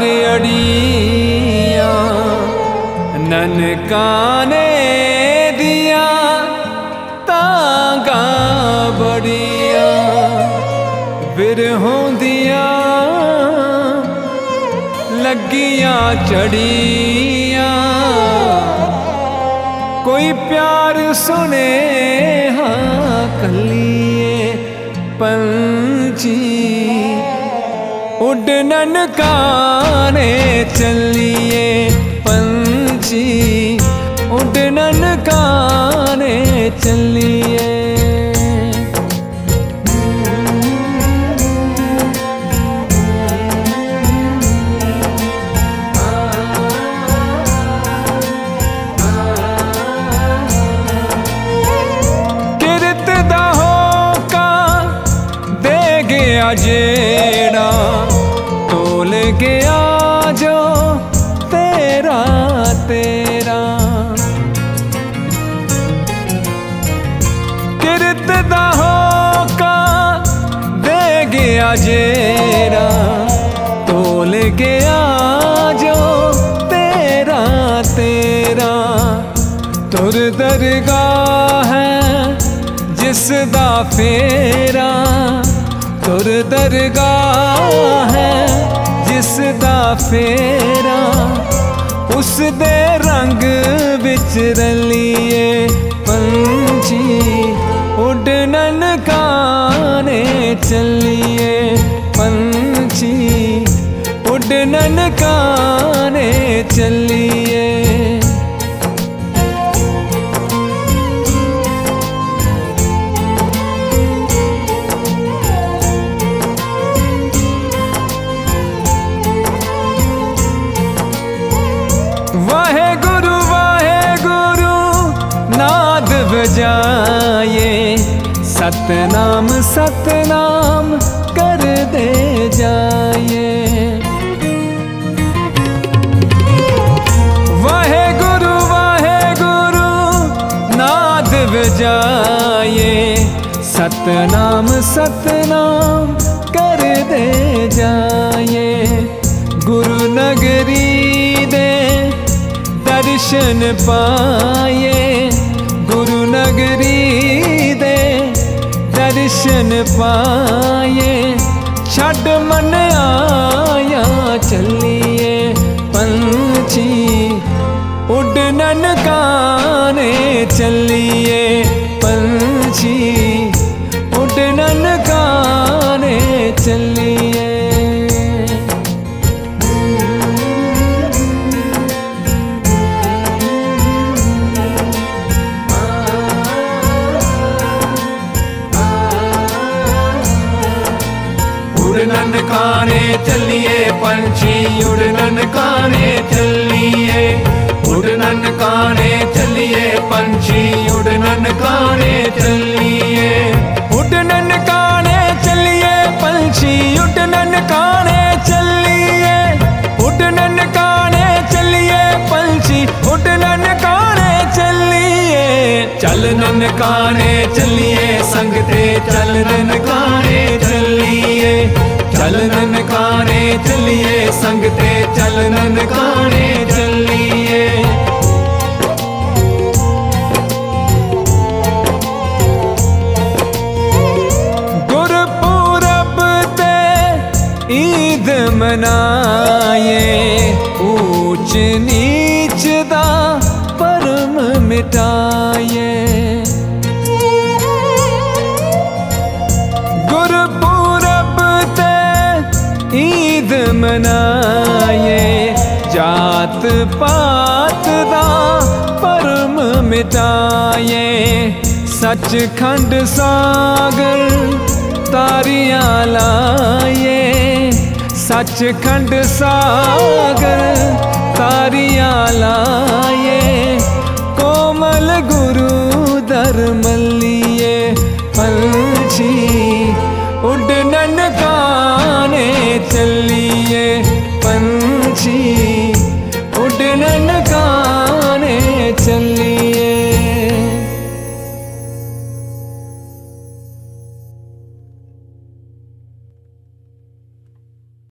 अड़िया ननकाने दिया तांगा बड़िया बिरहों दिया लगियां चढ़िया कोई प्यार सुने हाँ कलिए पंछी उड़ ननकाने चलिए पंछी उड़ ननकाने चलिए। किरत दा होका दे गया जेड़ा तोल गया जो तेरा तेरा किरत दा होका दे गया जेड़ा तोल गया जो तेरा तेरा तुर दरगाह है जिसदा फेरा तुर दरगाह है जिसदा फेरा उस दे रंग बिच रलिए पंछी उड़ ननकाने चलिए पंछी उड़ ननकाने चलिए। वाहे गुरु नाद बजाए सतनाम सतनाम कर दे जाए। वाहे गुरु नाद बजाए सतनाम सतनाम कर दे जाए। गुरु नगरी दे दर्शन पाए गुरु नगरी दे दर्शन पाए छड़ मन आया चलिए पंछी उड़ ननकाने चलिए पंछी उड़ ननकाने चलिए। उड़ ननकाने चलिए पंछी उड़ ननकाने चलिए उड़ ननकाने चलिए पंछी उड़ ननकाने चलिए उड़ ननकाने चलिए पंछी उड़ ननकाने चलिए उड़ ननकाने चलिए पंछी उड़ ननकाने चलिए। चल ननकाने चलिए संगते चल ननकाने चलिए चल ननकाने चलिए संगते चल ननकाने चलिए। गुरपुरब ते ईद मनाए ऊंच नीच दा परम मिटाए। ईद मनाए जात पात दा परम मिटाए। सचखंड सागर तारियां लाए सचखंड सागर तारियां लाए कोमल गुरु दरम